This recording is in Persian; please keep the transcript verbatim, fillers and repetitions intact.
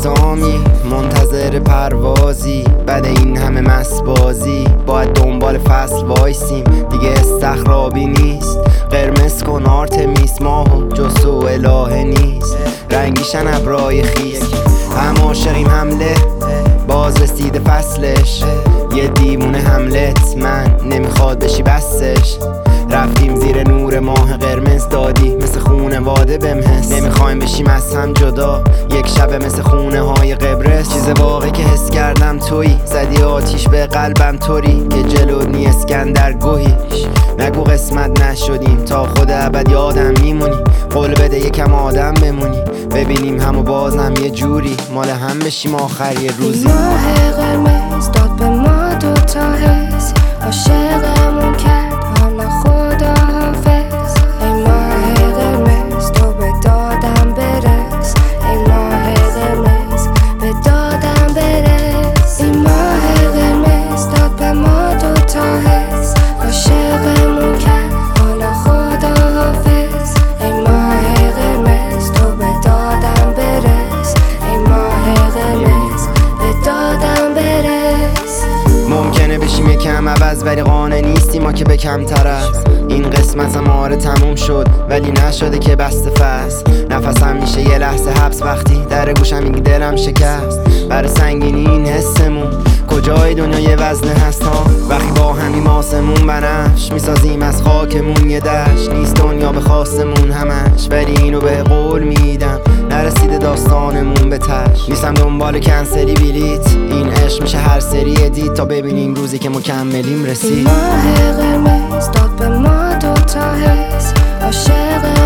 اقدامی منتظر پروازی، بعد این همه مسبازی باید دنبال فصل وایسیم. دیگه استخرابی نیست، قرمز کن آرتمیس ماهو جسو الهه نیست. رنگیشن ابرای خیس، هم عاشقیم حمله باز رسیده فصلش. یه دیوونه حملت من نمیخواد بشی بسش. رفتیم زیر نور ماه قرمز دادی مثل خونه واده بمحس. نمیخوایم بشیم از هم جدا یک شب مثل خونه های قبرس. چیز واقعی که حس کردم تویی، زدی آتیش به قلبم طوری که جلو نی اسکندر گوهیش. نگو قسمت نشدیم تا خود ابد یادم میمونی. قول بده یکم آدم بمونی، ببینیم همو بازم یه جوری مال هم بشیم آخر یه روزی. ماه قرمز داد به ما دوتا حس، عاشقمون کرد حالا خدا حافظ. ای ماه قرمز تو به دادم برس، ای ماه قرمز به دادم برس. ای ماه قرمز داد به ما دوتا حس، عاشقمون کرد حالا خدا حافظ. ای ماه قرمز تو به دادم برس، ای ماه قرمز به دادم برس. ممکنه بشیم یکم عوض ولی قانع نیستیم ما که به کمتر از این قسمت هم آره تموم شد ولی نشده که بسته فصل. نفسم میشه یه لحظه حبس وقتی در گوشم میگی دلم شکست. برای سنگینی این حسمون کجای دنیا یه وزنه هست ها، وقتی با همیم آسمون بنفش میسازیم از خاکمون یه دشت. نیست دنیا به خواستمون همش ولی اینو به قول میدم نرسیده داستانمون به تش. نیستم دنبال کنسلی بلیت، این عشق میشه هر سری ادیت تا ببینیم روزی که مکملیم رسید. ماه قرمز داد به ما دوتا حس، عاشق